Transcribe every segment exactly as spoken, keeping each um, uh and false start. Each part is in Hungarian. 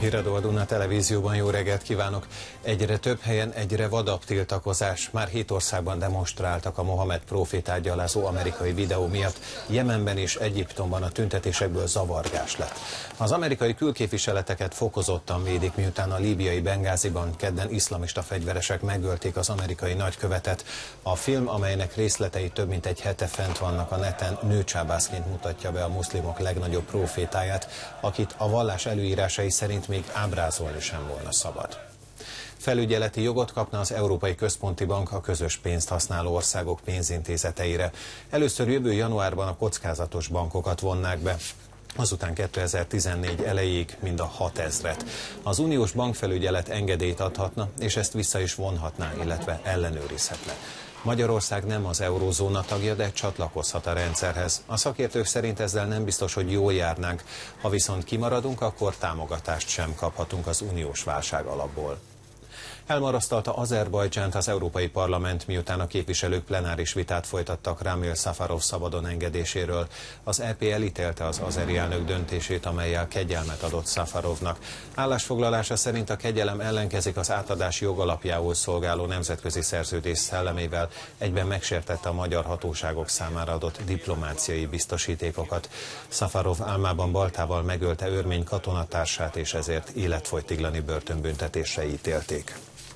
Híradó a Duna televízióban, jó reggelt kívánok! Egyre több helyen egyre vadabb tiltakozás. Már hét országban demonstráltak a Mohamed prófétát gyalázó amerikai videó miatt. Jemenben és Egyiptomban a tüntetésekből zavargás lett. Az amerikai külképviseleteket fokozottan védik, miután a líbiai Bengáziban kedden iszlamista fegyveresek megölték az amerikai nagykövetet. A film, amelynek részletei több mint egy hete fent vannak a neten, nőcsábászként mutatja be a muszlimok legnagyobb prófétáját, akit a vallás előírásai szerint még ábrázolni sem volna szabad. Felügyeleti jogot kapna az Európai Központi Bank a közös pénzt használó országok pénzintézeteire. Először jövő januárban a kockázatos bankokat vonnák be, azután kétezer-tizennégy elejéig mind a hatezret. Az uniós bankfelügyelet engedélyt adhatna, és ezt vissza is vonhatná, illetve ellenőrizhetne. Magyarország nem az eurózóna tagja, de csatlakozhat a rendszerhez. A szakértők szerint ezzel nem biztos, hogy jól járnánk. Ha viszont kimaradunk, akkor támogatást sem kaphatunk az uniós válság alapból. Elmarasztalta Azerbajdzsánt az Európai Parlament, miután a képviselők plenáris vitát folytattak Ramil Safarov szabadon engedéséről. Az é pé elítélte az azeri elnök döntését, amellyel kegyelmet adott Safarovnak. Állásfoglalása szerint a kegyelem ellenkezik az átadás jogalapjául szolgáló nemzetközi szerződés szellemével, egyben megsértette a magyar hatóságok számára adott diplomáciai biztosítékokat. Safarov álmában baltával megölte örmény katonatársát, és ezért életfogytiglani börtönbüntetésre ítélték.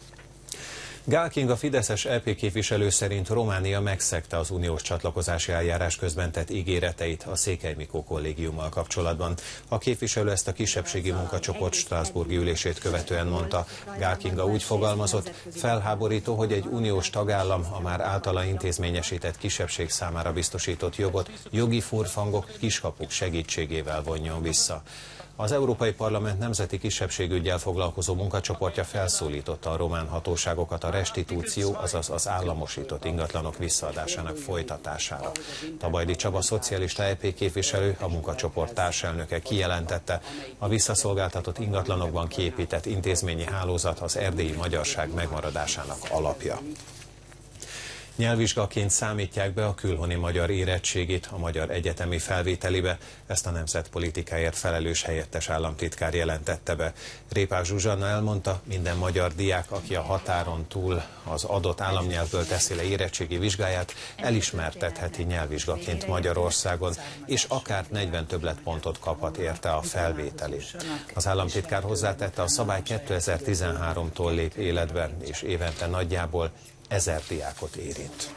Gál Kinga fideszes é pé képviselő szerint Románia megszegte az uniós csatlakozási eljárás közben tett ígéreteit a Székely Mikó kollégiummal kapcsolatban. A képviselő ezt a kisebbségi munkacsoport strasbourgi ülését követően mondta. Gál Kinga úgy fogalmazott, felháborító, hogy egy uniós tagállam a már általa intézményesített kisebbség számára biztosított jogot jogi furfangok, kiskapuk segítségével vonjon vissza. Az Európai Parlament nemzeti kisebbségüggyel foglalkozó munkacsoportja felszólította a román hatóságokat a restitúció, azaz az államosított ingatlanok visszaadásának folytatására. Tabajdi Csaba szocialista é pé képviselő, a munkacsoport társelnöke kijelentette, a visszaszolgáltatott ingatlanokban kiépített intézményi hálózat az erdélyi magyarság megmaradásának alapja. Nyelvvizsgaként számítják be a külhoni magyar érettségét a magyar egyetemi felvételibe, ezt a nemzetpolitikáért felelős helyettes államtitkár jelentette be. Répák Zsuzsanna elmondta, minden magyar diák, aki a határon túl az adott államnyelvből teszi le érettségi vizsgáját, elismertetheti nyelvvizsgaként Magyarországon, és akár negyven többletpontot kaphat érte a felvételi. Az államtitkár hozzátette, a szabály kétezer-tizenháromtól lép életbe, és évente nagyjából ezer diákot érint.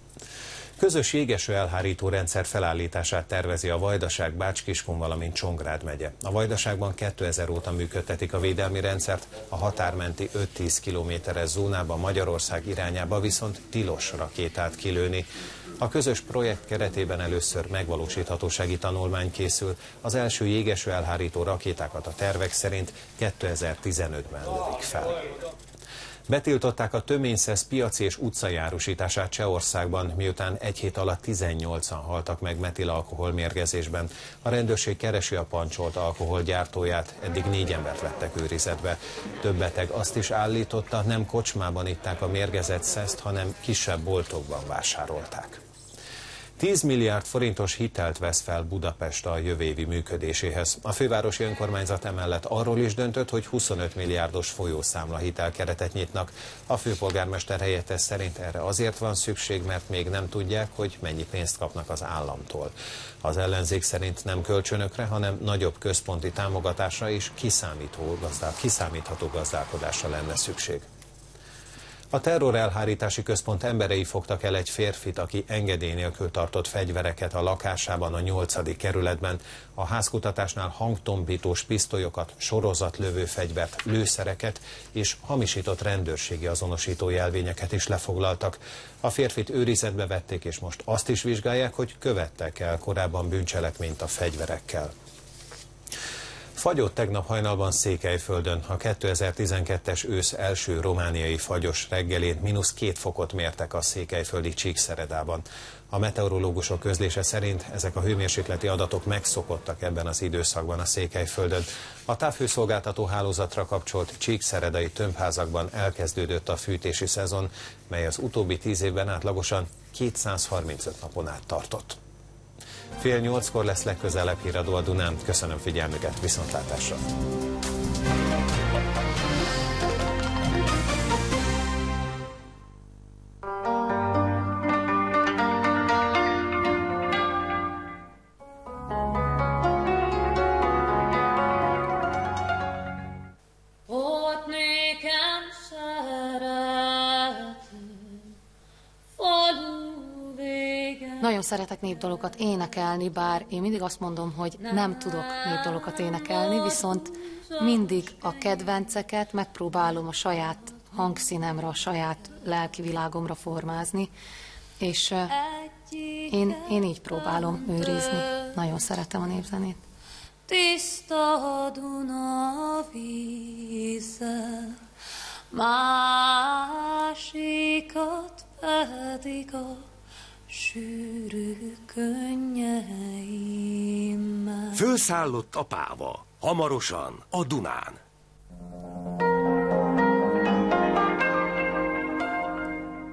Közös jégeső elhárító rendszer felállítását tervezi a Vajdaság, Bács-Kiskun, valamint Csongrád megye. A Vajdaságban kétezer óta működtetik a védelmi rendszert, a határmenti öt-tíz kilométeres zónában Magyarország irányába viszont tilos rakétát kilőni. A közös projekt keretében először megvalósíthatósági tanulmány készül, az első jégeső elhárító rakétákat a tervek szerint kétezer-tizenötben lövik fel. Betiltották a töményszesz piaci és utcajárusítását Csehországban, miután egy hét alatt tizennyolcan haltak meg metilalkohol mérgezésben. A rendőrség keresi a pancsolt alkohol gyártóját, eddig négy embert vettek őrizetbe. Több beteg azt is állította, nem kocsmában itták a mérgezett szeszt, hanem kisebb boltokban vásárolták. tíz milliárd forintos hitelt vesz fel Budapest a jövő évi működéséhez. A fővárosi önkormányzat emellett arról is döntött, hogy huszonöt milliárdos folyószámla hitelkeretet nyitnak. A főpolgármester helyettes szerint erre azért van szükség, mert még nem tudják, hogy mennyi pénzt kapnak az államtól. Az ellenzék szerint nem kölcsönökre, hanem nagyobb központi támogatásra és kiszámítható, gazdál, kiszámítható gazdálkodásra lenne szükség. A terrorelhárítási központ emberei fogtak el egy férfit, aki engedély nélkül tartott fegyvereket a lakásában a nyolcadik kerületben. A házkutatásnál hangtompítós pisztolyokat, sorozatlövő fegyvert, lőszereket és hamisított rendőrségi azonosító jelvényeket is lefoglaltak. A férfit őrizetbe vették, és most azt is vizsgálják, hogy követtek el korábban bűncselekményt a fegyverekkel. Fagyott tegnap hajnalban Székelyföldön. A kétezer-tizenkettes ősz első romániai fagyos reggelén mínusz két fokot mértek a székelyföldi Csíkszeredában. A meteorológusok közlése szerint ezek a hőmérsékleti adatok megszokottak ebben az időszakban a Székelyföldön. A távhőszolgáltató hálózatra kapcsolt csíkszeredai tömbházakban elkezdődött a fűtési szezon, mely az utóbbi tíz évben átlagosan kétszázharmincöt napon át tartott. Fél nyolckor lesz legközelebb Híradó a Dunán. Köszönöm figyelmüket, viszontlátásra! Nagyon szeretek népdalokat énekelni, bár én mindig azt mondom, hogy nem tudok népdalokat énekelni, viszont mindig a kedvenceket megpróbálom a saját hangszínemre, a saját lelkivilágomra formázni, és uh, én, én így próbálom őrizni. Nagyon szeretem a népzenét. Tiszta Duna vízzel, másikat pedig a sűrű könnyeimmel. Fölszállott a páva, hamarosan a Dunán.